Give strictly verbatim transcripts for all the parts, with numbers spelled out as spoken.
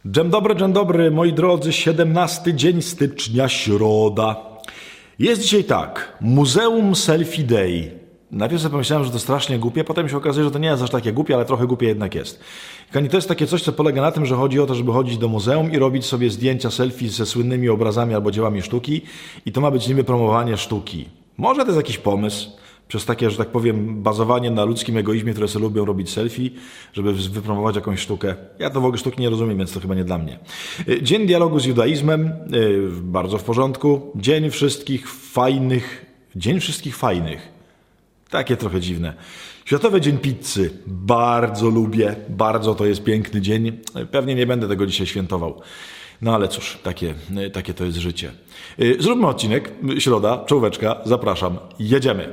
Dzień dobry, dzień dobry, moi drodzy, siedemnasty dzień stycznia, środa. Jest dzisiaj tak, Muzeum Selfie Day. Najpierw sobie pomyślałem, że to strasznie głupie, potem się okazuje, że to nie jest aż takie głupie, ale trochę głupie jednak jest. Kochani, to jest takie coś, co polega na tym, że chodzi o to, żeby chodzić do muzeum i robić sobie zdjęcia selfie ze słynnymi obrazami albo dziełami sztuki i to ma być niby promowanie sztuki. Może to jest jakiś pomysł, przez takie, że tak powiem, bazowanie na ludzkim egoizmie, które sobie lubią robić selfie, żeby wypromować jakąś sztukę. Ja to w ogóle sztuki nie rozumiem, więc to chyba nie dla mnie. Dzień dialogu z judaizmem, bardzo w porządku. Dzień wszystkich fajnych, dzień wszystkich fajnych. Takie trochę dziwne. Światowy Dzień Pizzy. Bardzo lubię, bardzo to jest piękny dzień. Pewnie nie będę tego dzisiaj świętował. No ale cóż, takie, takie to jest życie. Zróbmy odcinek, środa, czołóweczka, zapraszam, jedziemy.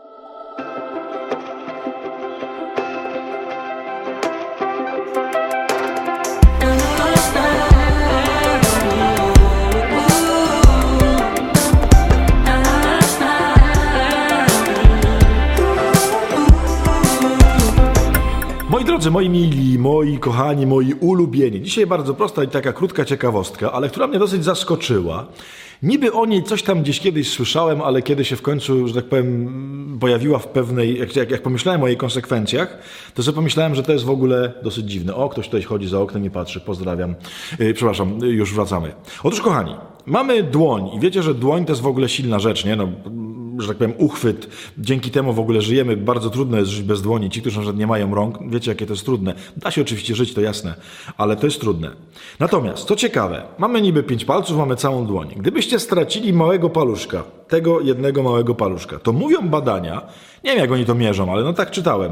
Moi drodzy, moi mili, moi kochani, moi ulubieni. Dzisiaj bardzo prosta i taka krótka ciekawostka, ale która mnie dosyć zaskoczyła. Niby o niej coś tam gdzieś kiedyś słyszałem, ale kiedy się w końcu, że tak powiem, pojawiła w pewnej... Jak, jak, jak pomyślałem o jej konsekwencjach, to sobie pomyślałem, że to jest w ogóle dosyć dziwne. O, ktoś tutaj chodzi za oknem i patrzy, pozdrawiam. Yy, przepraszam, już wracamy. Otóż, kochani, mamy dłoń i wiecie, że dłoń to jest w ogóle silna rzecz, nie? No, że tak powiem, uchwyt. Dzięki temu w ogóle żyjemy. Bardzo trudno jest żyć bez dłoni. Ci, którzy nawet nie mają rąk, wiecie, jakie to jest trudne. Da się oczywiście żyć, to jasne, ale to jest trudne. Natomiast, co ciekawe, mamy niby pięć palców, mamy całą dłoń. Gdybyście stracili małego paluszka, tego jednego małego paluszka, to mówią badania, nie wiem jak oni to mierzą, ale no tak czytałem,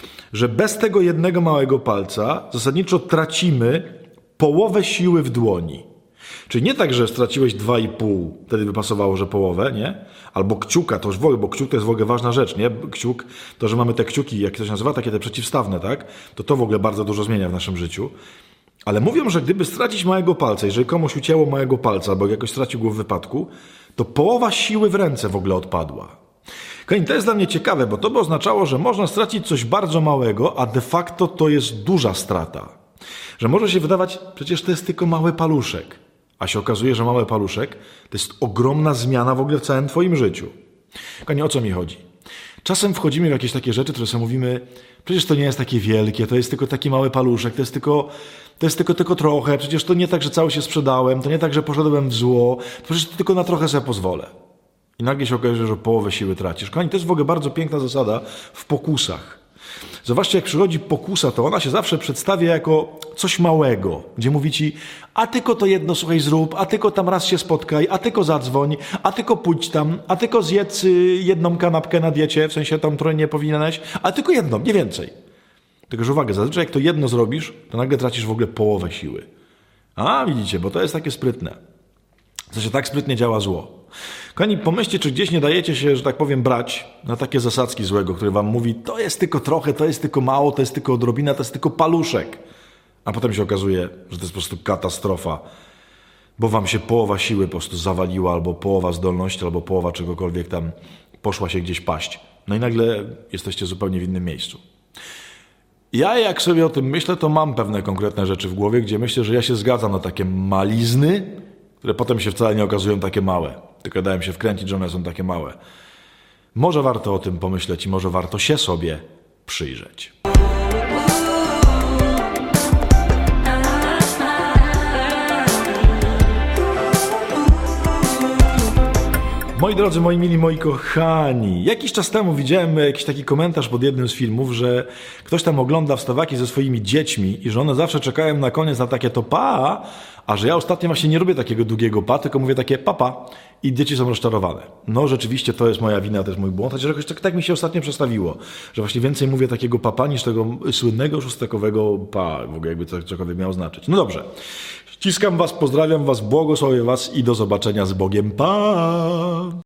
że bez tego jednego małego palca zasadniczo tracimy połowę siły w dłoni. Czyli nie tak, że straciłeś dwa i pół, wtedy by pasowało, że połowę, nie? Albo kciuka, to już w ogóle, bo kciuk to jest w ogóle ważna rzecz, nie? Kciuk, to, że mamy te kciuki, jak to się nazywa, takie te przeciwstawne, tak? To to w ogóle bardzo dużo zmienia w naszym życiu. Ale mówią, że gdyby stracić małego palca, jeżeli komuś ucięło małego palca, albo jakoś stracił go w wypadku, to połowa siły w ręce w ogóle odpadła. Kochani, to jest dla mnie ciekawe, bo to by oznaczało, że można stracić coś bardzo małego, a de facto to jest duża strata. Że może się wydawać, przecież to jest tylko mały paluszek. A się okazuje, że mały paluszek to jest ogromna zmiana w ogóle w całym twoim życiu. Kochani, o co mi chodzi? Czasem wchodzimy w jakieś takie rzeczy, które sobie mówimy, przecież to nie jest takie wielkie, to jest tylko taki mały paluszek, to jest tylko, to jest tylko, tylko trochę, przecież to nie tak, że cały się sprzedałem, to nie tak, że poszedłem w zło, to przecież to tylko na trochę sobie pozwolę. I nagle się okazuje, że połowę siły tracisz. Kochani, to jest w ogóle bardzo piękna zasada w pokusach. Zobaczcie, jak przychodzi pokusa, to ona się zawsze przedstawia jako coś małego, gdzie mówi ci, a tylko to jedno, słuchaj, zrób, a tylko tam raz się spotkaj, a tylko zadzwoń, a tylko pójdź tam, a tylko zjedz jedną kanapkę na diecie, w sensie tam, której nie powinieneś, a tylko jedną, nie więcej. Tylko, że uwaga, zazwyczaj jak to jedno zrobisz, to nagle tracisz w ogóle połowę siły. A, widzicie, bo to jest takie sprytne. W sensie tak sprytnie działa zło. Kochani, pomyślcie, czy gdzieś nie dajecie się, że tak powiem, brać na takie zasadzki złego, który wam mówi, to jest tylko trochę, to jest tylko mało, to jest tylko odrobina, to jest tylko paluszek. A potem się okazuje, że to jest po prostu katastrofa, bo wam się połowa siły po prostu zawaliła, albo połowa zdolności, albo połowa czegokolwiek tam poszła się gdzieś paść. No i nagle jesteście zupełnie w innym miejscu. Ja jak sobie o tym myślę, to mam pewne konkretne rzeczy w głowie, gdzie myślę, że ja się zgadzam na takie malizny, które potem się wcale nie okazują takie małe. Tylko dają się wkręcić, że one są takie małe. Może warto o tym pomyśleć i może warto się sobie przyjrzeć. Moi drodzy, moi mili, moi kochani, jakiś czas temu widziałem jakiś taki komentarz pod jednym z filmów, że ktoś tam ogląda wstawaki ze swoimi dziećmi i że one zawsze czekają na koniec na takie to pa, a że ja ostatnio właśnie nie robię takiego długiego pa, tylko mówię takie papa i dzieci są rozczarowane. No rzeczywiście to jest moja wina, też mój błąd, chociaż jakoś tak, tak mi się ostatnio przestawiło, że właśnie więcej mówię takiego papa niż tego słynnego szóstakowego pa, w ogóle jakby to cokolwiek miało znaczyć. No dobrze. Ściskam was, pozdrawiam was, błogosławię was i do zobaczenia z Bogiem. Pa!